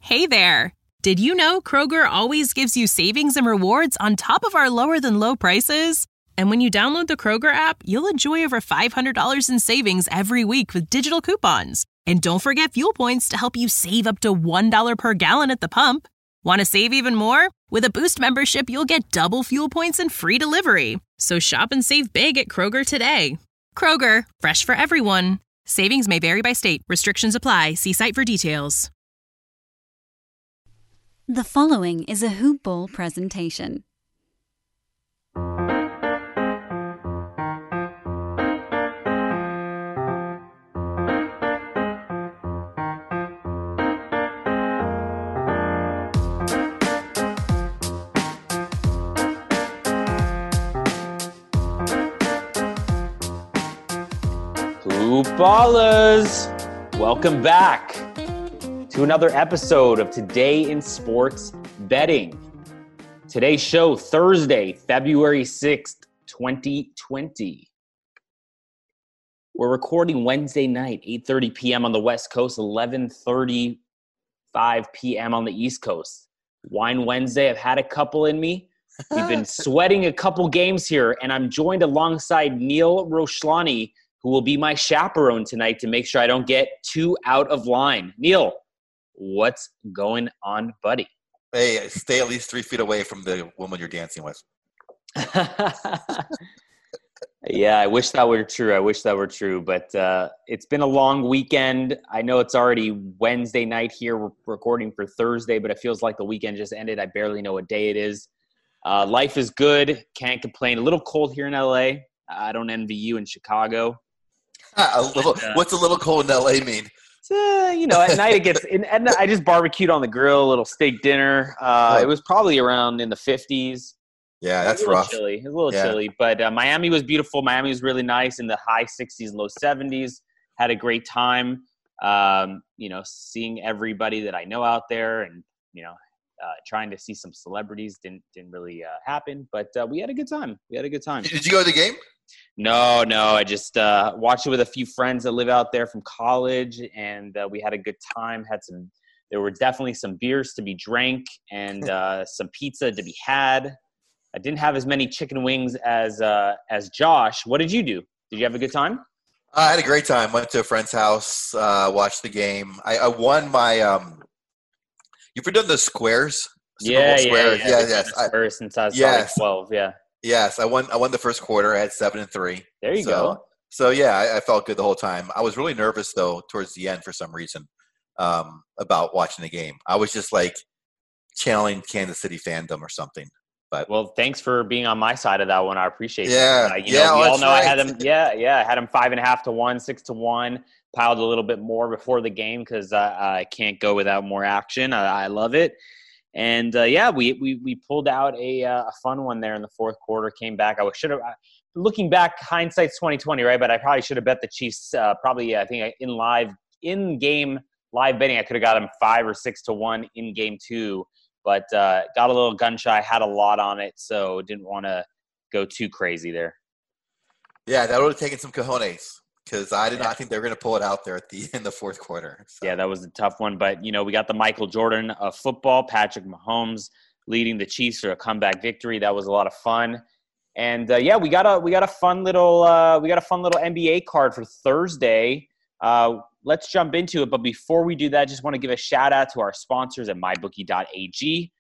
Hey there! Did you know Kroger always gives you savings and rewards on top of our lower-than-low prices? And when you download the Kroger app, you'll enjoy over $500 in savings every week with digital coupons. And don't forget fuel points to help you save up to $1 per gallon at the pump. Want to save even more? With a Boost membership, you'll get double fuel points and free delivery. So shop and save big at Kroger today. Kroger, fresh for everyone. Savings may vary by state. Restrictions apply. See site for details. The following is a Hoop Ball presentation. Hoop Ballers, welcome back to another episode of Today in Sports Betting. Today's show, Thursday, February 6th, 2020. We're recording Wednesday night, 8:30 p.m. on the West Coast, 11:35 p.m. on the East Coast. Wine Wednesday, I've had a couple in me. We've been sweating a couple games here, and I'm joined alongside Neil Roshlani, who will be my chaperone tonight to make sure I don't get too out of line. Neil, what's going on, buddy? Hey, stay at least 3 feet away from the woman you're dancing with. Yeah, I wish that were true. But it's been a long weekend. I know it's already Wednesday night here. We're recording for Thursday, but it feels like the weekend just ended. I barely know what day it is. Life is good. Can't complain. A little cold here in LA. I don't envy you in Chicago. What's a little cold in LA mean? At night it gets. I just barbecued on the grill, a little steak dinner. It was probably around in the 50s. Yeah, that's It rough. was a little chilly, but Miami was beautiful. Miami was really nice in the high 60s, low 70s. Had a great time. Seeing everybody that I know out there, and trying to see some celebrities didn't really happen, but we had a good time. Did you go to the game? No. I just watched it with a few friends that live out there from college, and we had a good time. There were definitely some beers to be drank and some pizza to be had. I didn't have as many chicken wings as Josh. What did you do? Did you have a good time? I had a great time. Went to a friend's house, watched the game. I won my you ever done the squares? Yeah. Yes. Squares since I was like 12, yeah. Yes, I won the first quarter. I had 7-3. There you go. So yeah, I felt good the whole time. I was really nervous though towards the end for some reason about watching the game. I was just like channeling Kansas City fandom or something. But well, thanks for being on my side of that one. I appreciate it. We all know right. I had them. Yeah, I had them 5.5 to 1, 6 to 1. Piled a little bit more before the game because I can't go without more action. I love it. And we pulled out a fun one there in the fourth quarter. Came back. Looking back, hindsight's 2020, right? But I probably should have bet the Chiefs. I think in-game live betting, I could have got them 5 or 6 to 1 in game 2. But got a little gun shy. Had a lot on it, so didn't want to go too crazy there. Yeah, that would have taken some cojones. Because I did not think they were going to pull it out there in the fourth quarter. So. Yeah, that was a tough one. But, we got the Michael Jordan of football, Patrick Mahomes leading the Chiefs for a comeback victory. That was a lot of fun. And, we got a fun little NBA card for Thursday. Let's jump into it. But before we do that, I just want to give a shout-out to our sponsors at MyBookie.ag.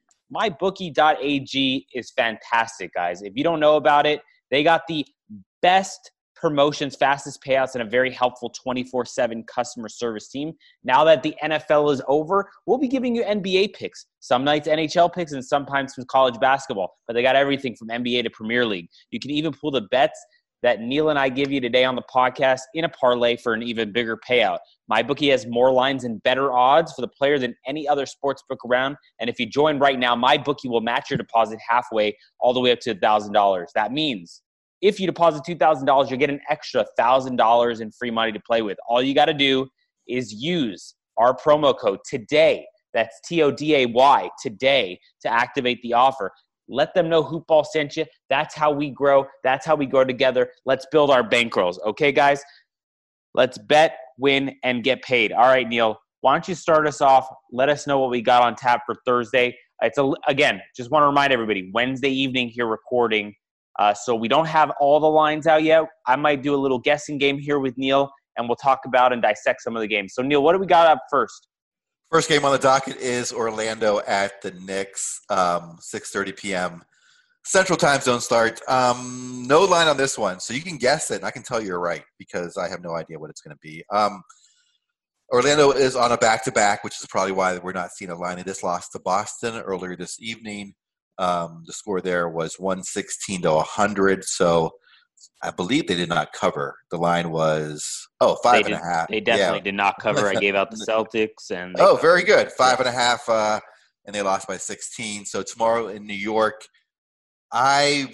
MyBookie.ag is fantastic, guys. If you don't know about it, they got the best promotions, fastest payouts, and a very helpful 24/7 customer service team. Now that the NFL is over, we'll be giving you NBA picks. Some nights NHL picks and sometimes some college basketball. But they got everything from NBA to Premier League. You can even pull the bets that Neil and I give you today on the podcast in a parlay for an even bigger payout. MyBookie has more lines and better odds for the player than any other sportsbook around. And if you join right now, MyBookie will match your deposit halfway all the way up to $1,000. That means if you deposit $2,000, you'll get an extra $1,000 in free money to play with. All you got to do is use our promo code TODAY. That's TODAY, today, to activate the offer. Let them know Hoop Ball sent you. That's how we grow. That's how we grow together. Let's build our bankrolls. Okay, guys? Let's bet, win, and get paid. All right, Neil. why don't you start us off? Let us know what we got on tap for Thursday. Again, just want to remind everybody, Wednesday evening here recording. So we don't have all the lines out yet. I might do a little guessing game here with Neil, and we'll talk about and dissect some of the games. So, Neil, what do we got up first? First game on the docket is Orlando at the Knicks, 6:30 p.m. Central Time Zone start. No line on this one, so you can guess it, and I can tell you're right because I have no idea what it's going to be. Orlando is on a back-to-back, which is probably why we're not seeing a line. They just lost to Boston earlier this evening. The score there was 116-100, so I believe they did not cover. The line was 5.5. They definitely did not cover. I gave out the Celtics, and very good, 5.5, and they lost by 16. So tomorrow in New York, I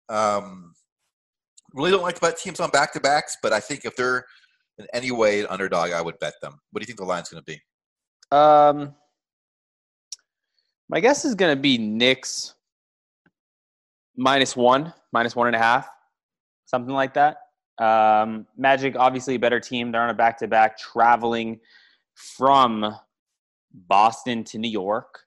really don't like to bet teams on back-to-backs, but I think if they're in any way an underdog, I would bet them. What do you think the line's going to be? My guess is going to be Knicks -1, -1.5, something like that. Magic, obviously a better team. They're on a back-to-back, traveling from Boston to New York.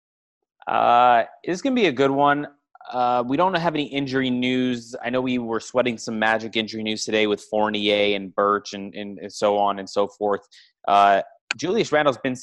It's going to be a good one. We don't have any injury news. I know we were sweating some Magic injury news today with Fournier and Birch and so on and so forth. Julius Randle's been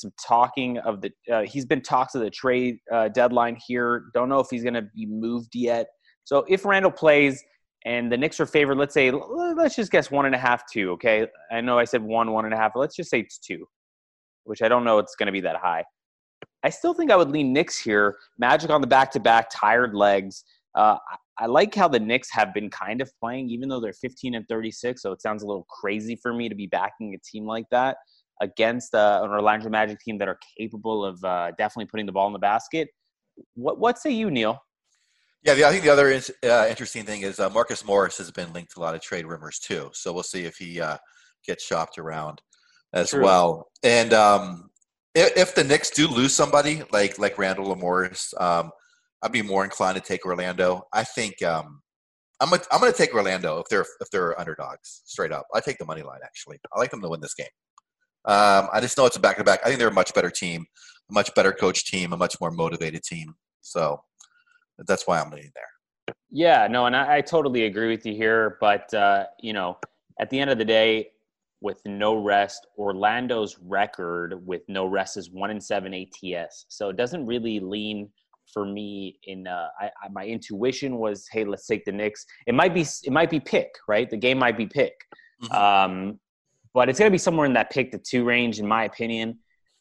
he's been talks of the trade deadline here. Don't know if he's going to be moved yet. So if Randle plays and the Knicks are favored, let's just guess 1.5, 2. Okay. I know I said 1.5, but let's just say it's 2, which I don't know it's going to be that high. I still think I would lean Knicks here. Magic on the back-to-back, tired legs. I like how the Knicks have been kind of playing, even though they're 15-36. So it sounds a little crazy for me to be backing a team like that against an Orlando Magic team that are capable of definitely putting the ball in the basket. What say you, Neil? Yeah, I think the other interesting thing is Marcus Morris has been linked to a lot of trade rumors too. So we'll see if he gets shopped around as well. And if the Knicks do lose somebody like Randle or Morris, I'd be more inclined to take Orlando. I think I'm going to take Orlando if they're underdogs straight up. I take the money line actually. I like them to win this game. I just know it's a back-to-back. I think they're a much better team, a much better coached team, a much more motivated team. So that's why I'm leaning there. Yeah, no, and I totally agree with you here. But, at the end of the day, with no rest, Orlando's record with no rest is 1-7 ATS. So it doesn't really lean for me in my intuition was, hey, let's take the Knicks. It might be pick, right? The game might be pick. Mm-hmm. But it's going to be somewhere in that pick to 2 range, in my opinion.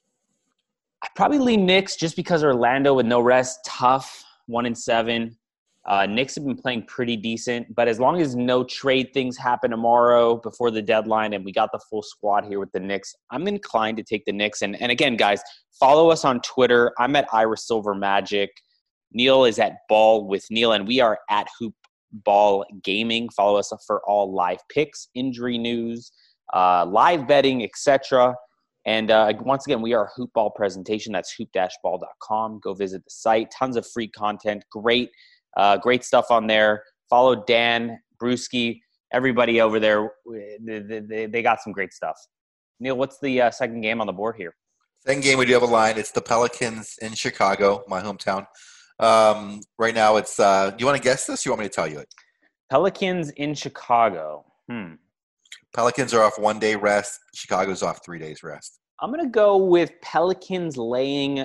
I'd probably lean Knicks just because Orlando with no rest, tough, 1-7. Knicks have been playing pretty decent, but as long as no trade things happen tomorrow before the deadline and we got the full squad here with the Knicks, I'm inclined to take the Knicks. And again, guys, follow us on Twitter. I'm at Ira Silver Magic. Neil is at Ball with Neil, and we are at Hoop Ball Gaming. Follow us for all live picks, injury news, live betting, etc. And once again, we are a Hoop Ball presentation. That's hoop-ball.com. Go visit the site. Tons of free content. Great stuff on there. Follow Dan, Brewski, everybody over there. They got some great stuff. Neil, what's the second game on the board here? Second game, we do have a line. It's the Pelicans in Chicago, my hometown. Right now, it's you want to guess this? Or you want me to tell you it? Pelicans in Chicago. Pelicans are off 1 day rest. Chicago's off 3 days rest. I'm going to go with Pelicans laying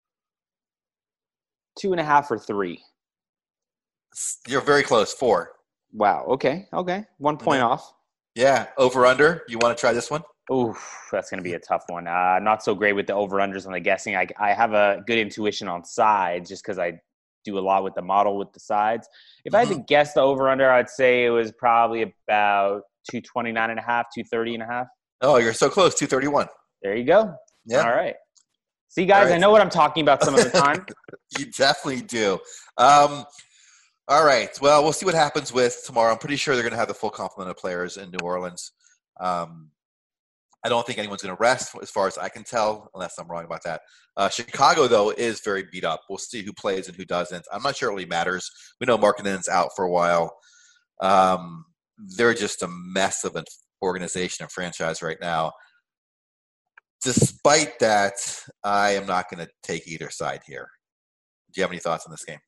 2.5 or 3. You're very close. 4. Wow. Okay. 1 point off. Yeah. Over under. You want to try this one? Ooh, that's going to be a tough one. Not so great with the over-unders on the guessing. I have a good intuition on sides just because I do a lot with the model with the sides. If I had to guess the over-under, I'd say it was probably about 229.5, 230.5. Oh, you're so close. 231. There you go. Yeah. All right. See, guys, right. I know what I'm talking about some of the time. You definitely do. All right. Well, we'll see what happens with tomorrow. I'm pretty sure they're going to have the full complement of players in New Orleans. I don't think anyone's going to rest as far as I can tell, unless I'm wrong about that. Chicago, though, is very beat up. We'll see who plays and who doesn't. I'm not sure it really matters. We know Markkanen's out for a while. They're just a mess of an organization and franchise right now. despite that, I am not going to take either side here. Do you have any thoughts on this game?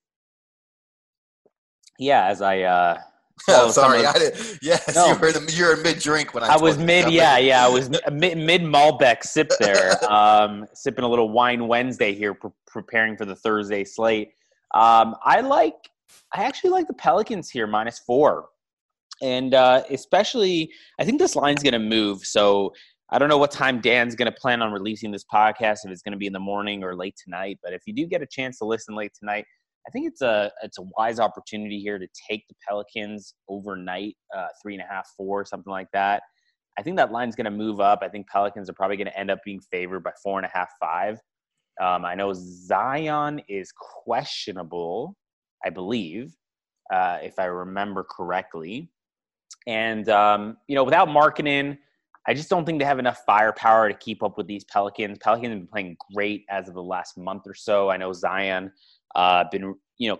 Yeah, as I sorry, I didn't. Yes, no. You were mid-drink when I was mid. I was mid Malbec sip there, sipping a little wine Wednesday here, preparing for the Thursday slate. I actually like the Pelicans here -4, and especially I think this line's going to move. So I don't know what time Dan's going to plan on releasing this podcast, if it's going to be in the morning or late tonight. But if you do get a chance to listen late tonight, I think it's a wise opportunity here to take the Pelicans overnight, 3.5, 4, something like that. I think that line's going to move up. I think Pelicans are probably going to end up being favored by 4.5, 5. I know Zion is questionable, I believe, if I remember correctly. And, without Markkanen, I just don't think they have enough firepower to keep up with these Pelicans. Pelicans have been playing great as of the last month or so. I know Zion been,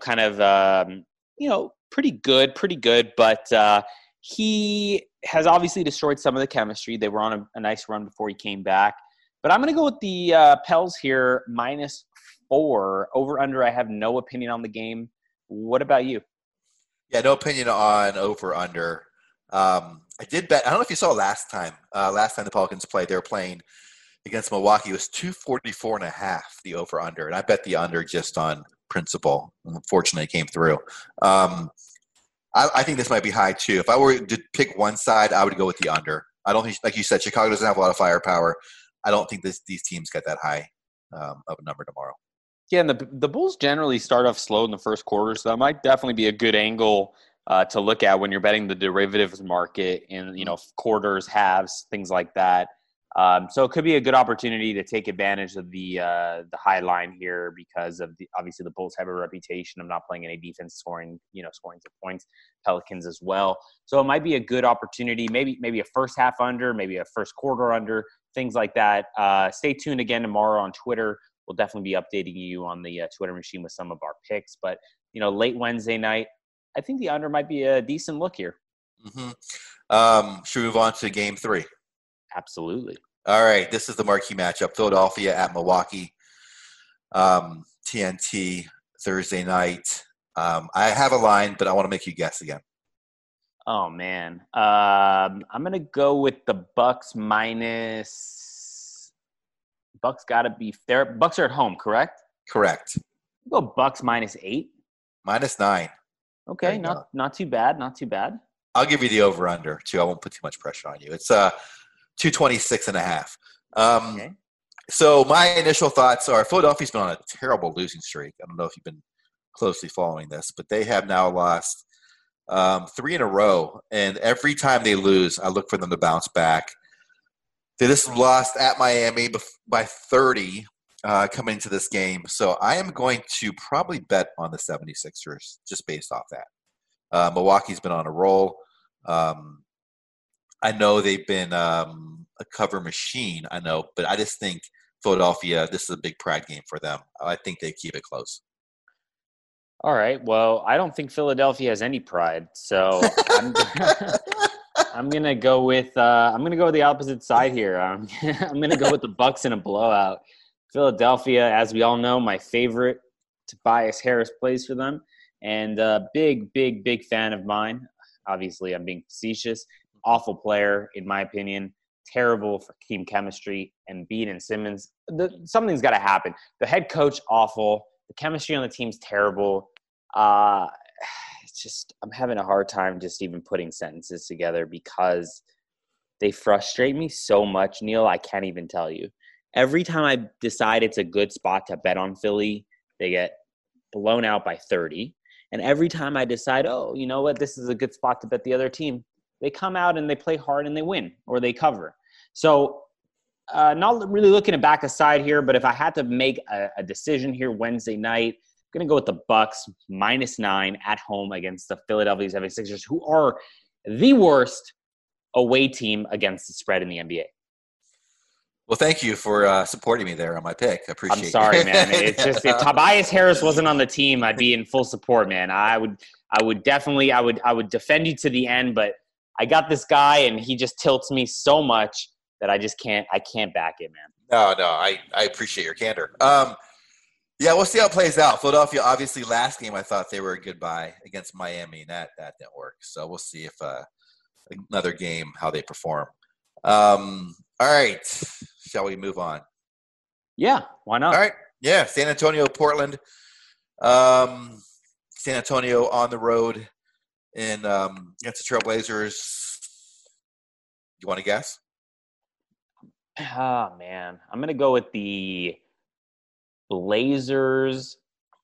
pretty good, but he has obviously destroyed some of the chemistry. They were on a nice run before he came back. But I'm going to go with the Pels here, -4. Over-under, I have no opinion on the game. What about you? Yeah, no opinion on over-under. I did bet. I don't know if you saw last time the Pelicans played, they were playing against Milwaukee. It was 244.5, the over-under. And I bet the under just on principle. Unfortunately, it came through. I think this might be high, too. If I were to pick one side, I would go with the under. I don't think, like you said, Chicago doesn't have a lot of firepower. I don't think these teams get that high of a number tomorrow. Yeah, and the Bulls generally start off slow in the first quarter, so that might definitely be a good angle to look at when you're betting the derivatives market in, quarters, halves, things like that. So it could be a good opportunity to take advantage of the high line here because of obviously the Bulls have a reputation of not playing any defense, scoring some points. Pelicans as well. So it might be a good opportunity. Maybe a first half under, maybe a first quarter under, things like that. Stay tuned again tomorrow on Twitter. We'll definitely be updating you on the Twitter machine with some of our picks. But late Wednesday night, I think the under might be a decent look here. Mm-hmm. Should we move on to Game 3? Absolutely. All right, this is the marquee matchup: Philadelphia at Milwaukee. TNT Thursday night. I have a line, but I want to make you guess again. Oh man, I'm gonna go with the Bucks minus. Bucks gotta be there. Bucks are at home, correct? Correct. I'll go Bucks -8. -9. Okay, not too bad. Not too bad. I'll give you the over/under too. I won't put too much pressure on you. It's 226.5. Okay. So my initial thoughts are Philadelphia's been on a terrible losing streak. I don't know if you've been closely following this, but they have now lost 3 in a row. And every time they lose, I look for them to bounce back. They just lost at Miami by 30 coming into this game. So I am going to probably bet on the 76ers just based off that. Milwaukee's been on a roll. I know they've been a cover machine, but I just think Philadelphia, this is a big pride game for them. I think they keep it close. All right. Well, I don't think Philadelphia has any pride, so I'm gonna go with the opposite side here. I'm gonna go with the Bucks in a blowout. Philadelphia, as we all know, my favorite, Tobias Harris plays for them, and big fan of mine. Obviously, I'm being facetious. Awful player, in my opinion. Terrible for team chemistry. Embiid and Simmons, something's got to happen. The head coach, awful. The chemistry on the team's terrible. It's just I'm having a hard time just even putting sentences together because they frustrate me so much, Neil. I can't even tell you. Every time I decide it's a good spot to bet on Philly, they get blown out by 30. And every time I decide, oh, you know what, this is a good spot to bet the other team, they come out and they play hard and they win or they cover. So not really looking to back aside here, but if I had to make a decision here Wednesday night, I'm going to go with the Bucks -9 at home against the Philadelphia 76ers, who are the worst away team against the spread in the NBA. Well, thank you for supporting me there on my pick. I appreciate it. I'm sorry, man. It's just if Tobias Harris wasn't on the team, I'd be in full support, man. I would definitely defend you to the end, but I got this guy and he just tilts me so much that I can't back it, man. No, I appreciate your candor. Yeah, we'll see how it plays out. Philadelphia, obviously, last game I thought they were a good buy against Miami, and that didn't work. So we'll see if another game how they perform. All right, shall we move on? Yeah, why not? All right, yeah, San Antonio, Portland. San Antonio on the road in against the Trailblazers. You want to guess? Oh man, I'm gonna go with the Blazers.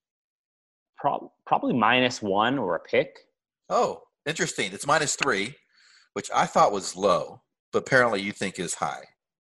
Probably -1 or a pick. Oh, interesting. It's -3, which I thought was low, but apparently you think is high.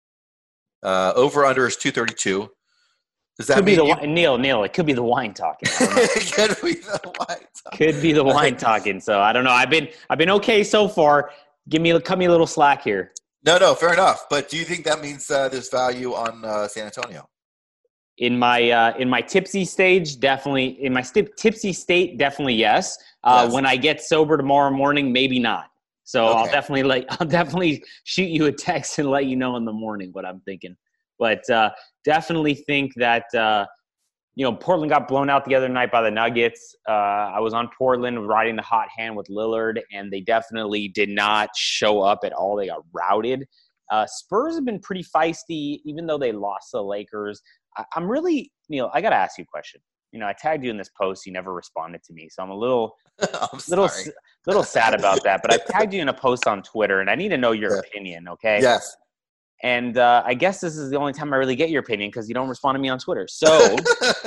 Over under is 232. Does that mean Neil? It could be the wine talking. It could be the wine talking. Could be the wine talking. So I don't know. I've been okay so far. Cut me a little slack here. No, fair enough. But do you think that means there's value on San Antonio? In my tipsy stage, definitely. In my tipsy state, definitely yes. Yes. When I get sober tomorrow morning, maybe not. So Okay. I'll definitely shoot you a text and let you know in the morning what I'm thinking. But definitely think that Portland got blown out the other night by the Nuggets. I was on Portland riding the hot hand with Lillard, and they definitely did not show up at all. They got routed. Spurs have been pretty feisty, even though they lost to the Lakers. I'm really, Neil, I got to ask you a question. I tagged you in this post. You never responded to me. So I'm a little sad about that. But I tagged you in a post on Twitter, and I need to know your opinion, okay? Yes. And I guess this is the only time I really get your opinion because you don't respond to me on Twitter. So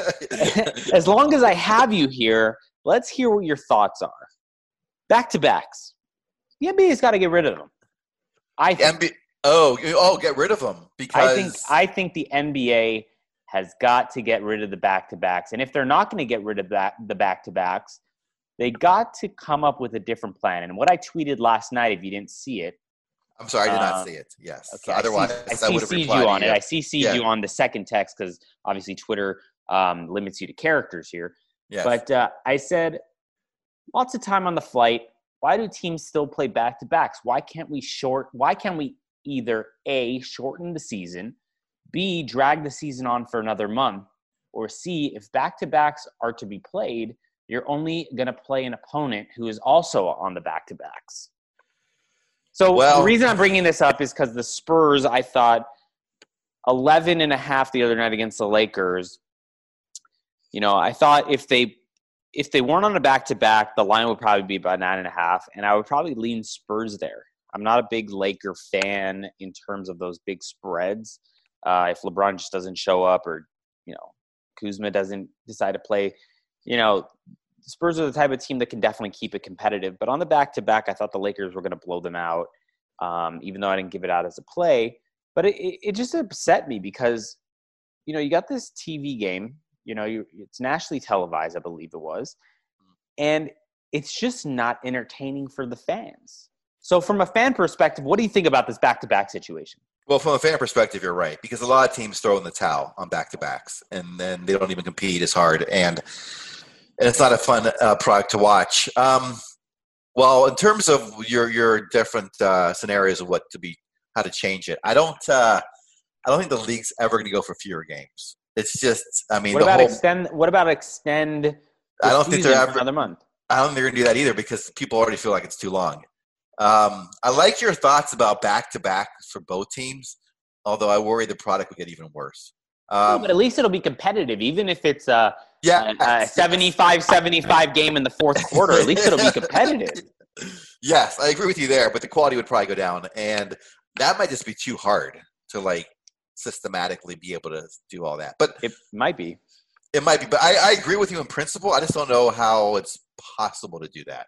as long as I have you here, let's hear what your thoughts are. Back-to-backs. The NBA's got to get rid of them. get rid of them because I think the NBA has got to get rid of the back-to-backs. And if they're not going to get rid of the back-to-backs, they got to come up with a different plan. And what I tweeted last night, if you didn't see it, I'm sorry, I did not see it. Yes. Okay. So otherwise, I would have CC'd replied you on to it. I CC'd you on the second text because obviously Twitter limits you to characters here. Yes. But I said, lots of time on the flight. Why do teams still play back-to-backs? Why can't we either A, shorten the season, B, drag the season on for another month, or C, if back-to-backs are to be played, you're only going to play an opponent who is also on the back-to-backs. So the reason I'm bringing this up is because the Spurs, I thought, 11.5 the other night against the Lakers. I thought if they weren't on a back-to-back, the line would probably be about 9.5, and I would probably lean Spurs there. I'm not a big Laker fan in terms of those big spreads. If LeBron just doesn't show up or, Kuzma doesn't decide to play, the Spurs are the type of team that can definitely keep it competitive. But on the back-to-back, I thought the Lakers were going to blow them out, even though I didn't give it out as a play. But it just upset me because, you got this TV game. It's nationally televised, I believe it was. And it's just not entertaining for the fans. So from a fan perspective, what do you think about this back-to-back situation? Well, from a fan perspective, you're right. Because a lot of teams throw in the towel on back-to-backs. And then they don't even compete as hard. And it's not a fun product to watch. Well, in terms of your different scenarios of how to change it, I don't think the league's ever going to go for fewer games. It's just, What about extend? I don't think they're ever another month. I don't think they're going to do that either because people already feel like it's too long. I like your thoughts about back-to-back for both teams, although I worry the product will get even worse. But at least it'll be competitive, even if it's a 75-75 game in the fourth quarter. At least it'll be competitive. Yes, I agree with you there, but the quality would probably go down, and that might just be too hard to systematically be able to do all that. But it might be. It might be, but I agree with you in principle. I just don't know how it's possible to do that.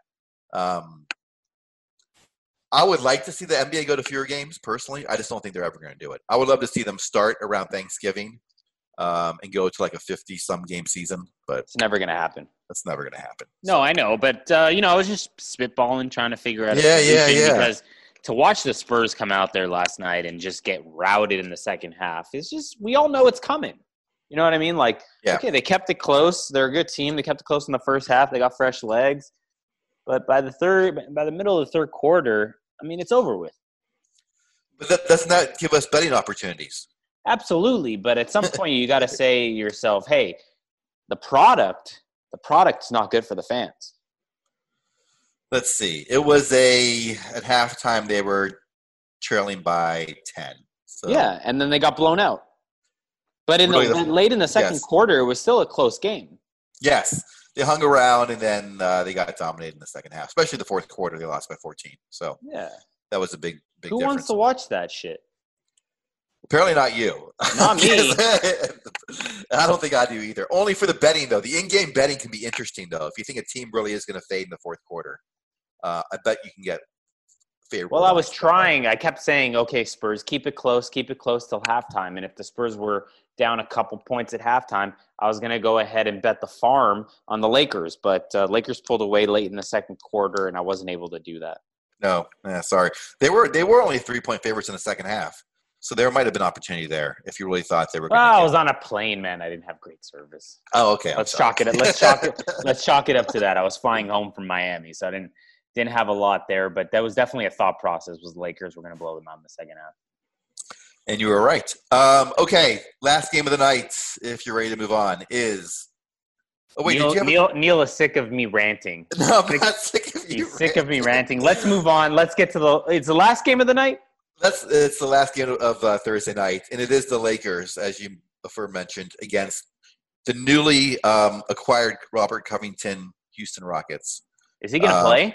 I would like to see the NBA go to fewer games, personally. I just don't think they're ever going to do it. I would love to see them start around Thanksgiving and go to a 50-some game season, but it's never going to happen. That's never going to happen. No, I know, but I was just spitballing, trying to figure out a solution because to watch the Spurs come out there last night and just get routed in the second half, it's just we all know it's coming. You know what I mean? Okay, they kept it close. They're a good team. They kept it close in the first half. They got fresh legs. But by the middle of the third quarter, it's over with. But that does not give us betting opportunities. Absolutely, but at some point you got to say to yourself, "Hey, the product's not good for the fans." Let's see. It was at halftime they were trailing by 10. So Yeah, and then they got blown out. But late in the second quarter, it was still a close game. Yes, they hung around, and then they got dominated in the second half. Especially the fourth quarter, they lost by 14. So yeah, that was a big Who difference. wants to watch that shit? Apparently not you. Not me. I don't think I do either. Only for the betting, though. The in-game betting can be interesting, though. If you think a team really is going to fade in the fourth quarter, I bet you can get favorable. Well, I was trying. I kept saying, okay, Spurs, keep it close till halftime. And if the Spurs were down a couple points at halftime, I was going to go ahead and bet the farm on the Lakers. But Lakers pulled away late in the second quarter, and I wasn't able to do that. No, sorry. They were only 3-point favorites in the second half. So there might have been opportunity there if you really thought they were going to I was on a plane, man. I didn't have great service. Oh, okay. Let's chalk it up to that. I was flying home from Miami, so I didn't have a lot there, but that was definitely a thought process was the Lakers were going to blow them out in the second half. And you were right. Okay, last game of the night, if you're ready to move on, is Neil is sick of me ranting. No, I'm not sick of you. He's sick of me ranting. Let's move on. Let's get to it's the last game of the night? It's the last game of Thursday night, and it is the Lakers, as you aforementioned, against the newly acquired Robert Covington Houston Rockets. Is he going to play?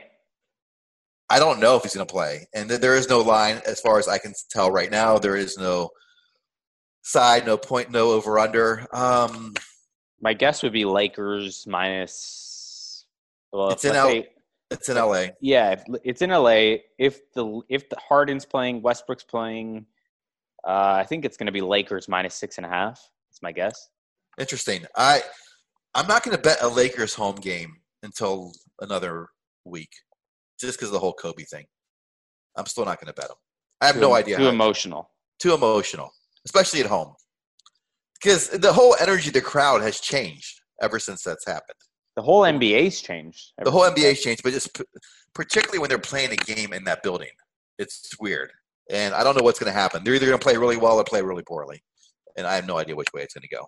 I don't know if he's going to play, and there is no line as far as I can tell right now. There is no side, no point, no over/under. My guess would be Lakers minus. Well, it's in LA. Yeah, it's in LA. If the Harden's playing, Westbrook's playing, I think it's going to be Lakers minus 6.5. That's my guess. Interesting. I'm not going to bet a Lakers home game until another week, just because of the whole Kobe thing. I'm still not going to bet them. I have no idea. Too emotional, especially at home, because the whole energy of the crowd has changed ever since that's happened. The whole NBA's changed. The whole NBA's changed, but just particularly when they're playing a game in that building. It's weird. And I don't know what's going to happen. They're either going to play really well or play really poorly. And I have no idea which way it's going to go.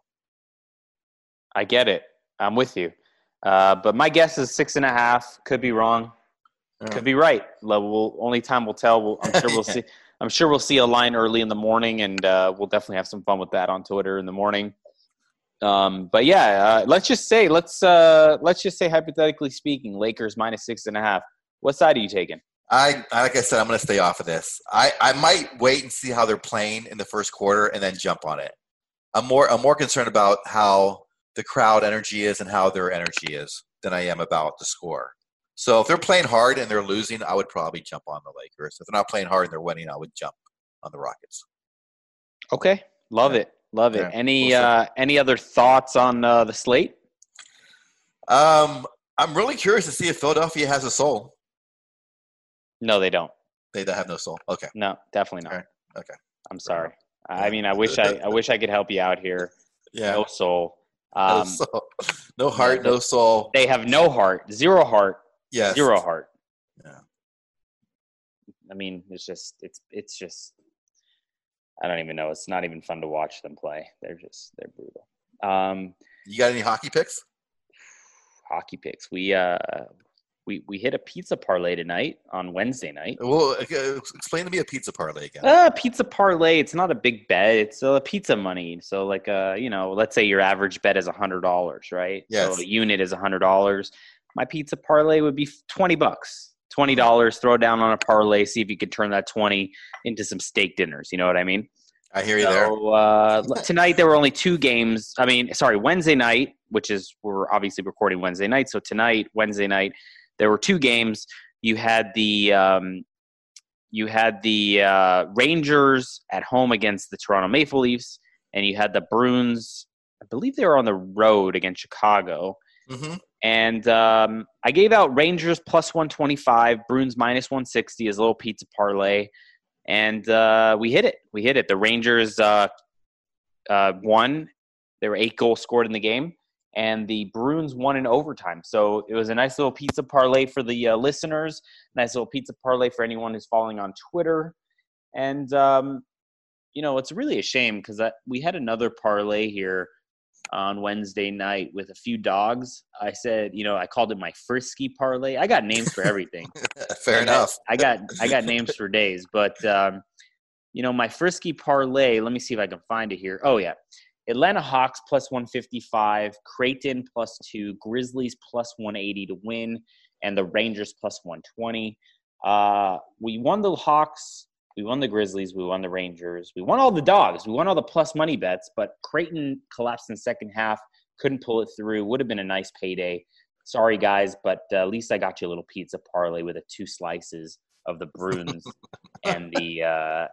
I get it. I'm with you. But my guess is 6.5. Could be wrong. Could be right. Only time will tell. I'm sure we'll see. I'm sure we'll see a line early in the morning, and we'll definitely have some fun with that on Twitter in the morning. But yeah, let's just say hypothetically speaking, Lakers minus 6.5. What side are you taking? Like I said, I'm going to stay off of this. I might wait and see how they're playing in the first quarter and then jump on it. I'm more concerned about how the crowd energy is and how their energy is than I am about the score. So if they're playing hard and they're losing, I would probably jump on the Lakers. If they're not playing hard and they're winning, I would jump on the Rockets. Okay, love it. Yeah, Any other thoughts on the slate? I'm really curious to see if Philadelphia has a soul. No, they don't. They have no soul. Okay. No, definitely not. Okay. I'm sorry. I mean, I wish I could help you out here. Yeah. No soul. No soul. No heart, no soul. They have no heart. Zero heart. Yes. Zero heart. Yeah. I mean, it's just I don't even know. It's not even fun to watch them play. They're brutal. You got any hockey picks? Hockey picks. We hit a pizza parlay tonight on Wednesday night. Well, explain to me a pizza parlay again. Pizza parlay. It's not a big bet. It's pizza money. So like let's say your average bet is $100, right? Yes. So a unit is $100. My pizza parlay would be $20. $20, throw down on a parlay, see if you could turn that 20 into some steak dinners. You know what I mean? I hear you there. Tonight there were only two games. Wednesday night, we're obviously recording Wednesday night. So tonight, Wednesday night, there were two games. You had the Rangers at home against the Toronto Maple Leafs, and you had the Bruins. I believe they were on the road against Chicago. Mm-hmm. And I gave out Rangers plus 125, Bruins minus 160 as a little pizza parlay. And we hit it. The Rangers won. There were 8 goals scored in the game. And the Bruins won in overtime. So it was a nice little pizza parlay for the listeners. Nice little pizza parlay for anyone who's following on Twitter. And, it's really a shame because we had another parlay here on Wednesday night with a few dogs. I said, I called it my frisky parlay. I got names for everything. Fair enough. I got names for days, but my frisky parlay, let me see if I can find it here. Oh yeah. Atlanta Hawks plus 155, Creighton plus 2, Grizzlies plus 180 to win, and the Rangers plus 120. We won the Hawks, we won the Grizzlies, we won the Rangers, we won all the dogs, we won all the plus money bets, but Creighton collapsed in the second half, couldn't pull it through. Would have been a nice payday. Sorry guys, but at least I got you a little pizza parlay with 2 slices of the Bruins and the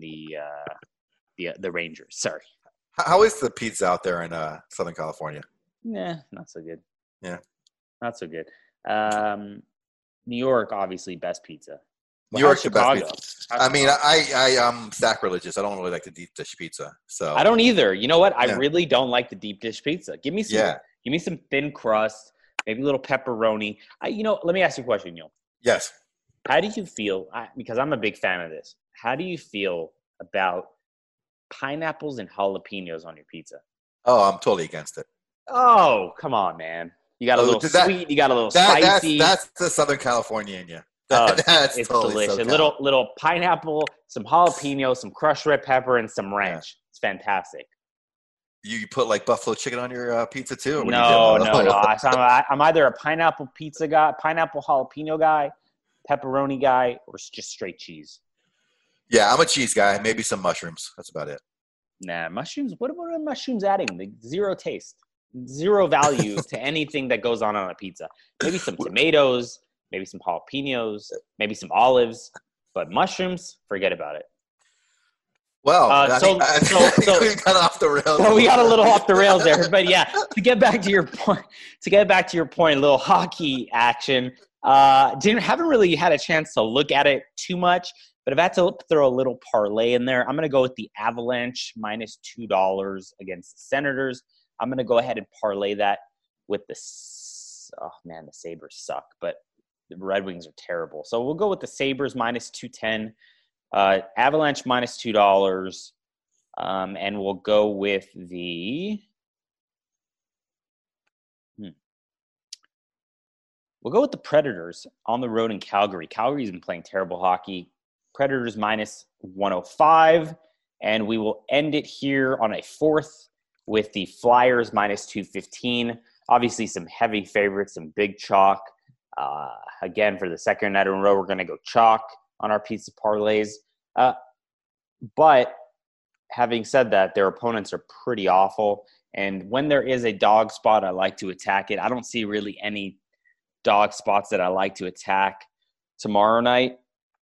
Rangers. Sorry. How is the pizza out there in Southern California? Nah, not so good. Yeah. Not so good. New York, obviously, best pizza. New York's the best pizza. I mean, I'm sacrilegious. I don't really like the deep dish pizza. So I don't either. You know what? I really don't like the deep dish pizza. Give me some thin crust, maybe a little pepperoni. Let me ask you a question, Neil. Yes. How do you feel? Because I'm a big fan of this. How do you feel about pineapples and jalapenos on your pizza? Oh, I'm totally against it. Oh, come on, man. You got a little sweet. You got a little spicy. That's the Southern California in you. It's totally delicious. SoCal. Little pineapple, some jalapeno, some crushed red pepper, and some ranch. Yeah. It's fantastic. You put like buffalo chicken on your pizza too? Or No. I'm either a pineapple pizza guy, pineapple jalapeno guy, pepperoni guy, or just straight cheese. Yeah, I'm a cheese guy. Maybe some mushrooms. That's about it. Nah, mushrooms. What are mushrooms adding? Zero taste, zero value to anything that goes on a pizza. Maybe some tomatoes, maybe some jalapenos, maybe some olives, but mushrooms, forget about it. Well, I think we got off the rails. Well, we got a little off the rails there, but yeah. To get back to your point, a little hockey action. Haven't really had a chance to look at it too much. But if I had to throw a little parlay in there, I'm going to go with the Avalanche minus $2 against the Senators. I'm going to go ahead and parlay that with the Sabres suck, but the Red Wings are terrible. So we'll go with the Sabres minus 210, Avalanche minus $2, and we'll go with the Predators on the road in Calgary. Calgary's been playing terrible hockey. Predators minus 105, and we will end it here on a 4th with the Flyers minus 215. Obviously, some heavy favorites, some big chalk. Again, for the second night in a row, we're going to go chalk on our pizza parlays. But having said that, their opponents are pretty awful, and when there is a dog spot, I like to attack it. I don't see really any dog spots that I like to attack tomorrow night.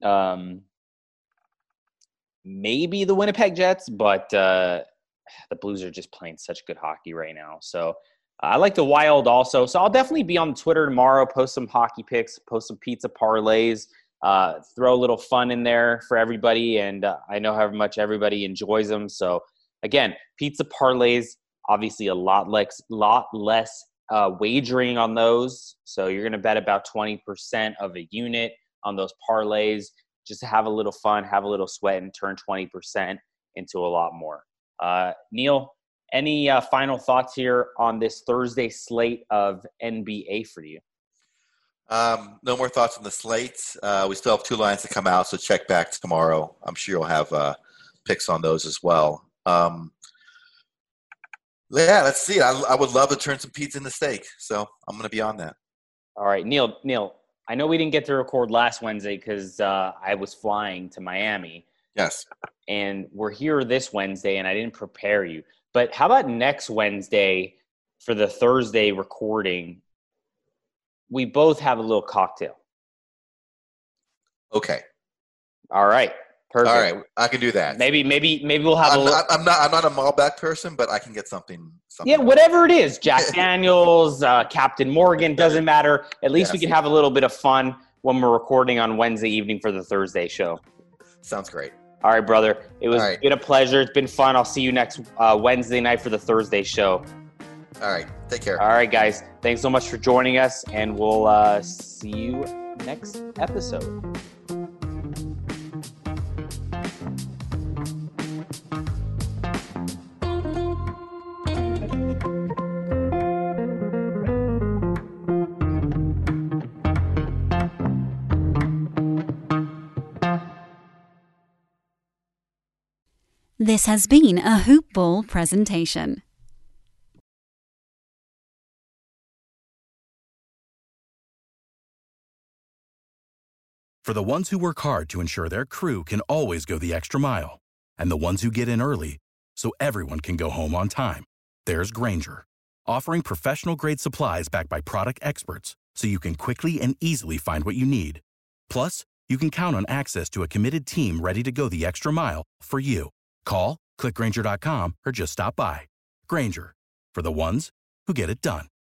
Maybe the Winnipeg Jets, but the Blues are just playing such good hockey right now. So I like the Wild also. So I'll definitely be on Twitter tomorrow, post some hockey picks, post some pizza parlays, throw a little fun in there for everybody. And I know how much everybody enjoys them. So again, pizza parlays, obviously a lot less wagering on those. So you're going to bet about 20% of a unit on those parlays, just to have a little fun, have a little sweat, and turn 20% into a lot more. Neil, any final thoughts here on this Thursday slate of NBA for you? No more thoughts on the slate. We still have 2 lines to come out, so check back tomorrow. I'm sure you'll have picks on those as well. Yeah, let's see. I would love to turn some pizza into steak, so I'm going to be on that. All right, Neil, I know we didn't get to record last Wednesday because I was flying to Miami. Yes. And we're here this Wednesday, and I didn't prepare you. But how about next Wednesday for the Thursday recording? We both have a little cocktail. Okay. All right. Perfect. All right, I can do that. Maybe we'll have I'm not a Malbec person, but I can get something. Yeah, whatever it is, Jack Daniels, Captain Morgan, doesn't matter. At least we can have a little bit of fun when we're recording on Wednesday evening for the Thursday show. Sounds great. All right, brother. It's been a pleasure. It's been fun. I'll see you next Wednesday night for the Thursday show. All right. Take care. All right, guys. Thanks so much for joining us, and we'll see you next episode. This has been a Hoop Ball presentation. For the ones who work hard to ensure their crew can always go the extra mile, and the ones who get in early so everyone can go home on time, there's Grainger, offering professional-grade supplies backed by product experts so you can quickly and easily find what you need. Plus, you can count on access to a committed team ready to go the extra mile for you. Call, click Grainger.com, or just stop by. Grainger, for the ones who get it done.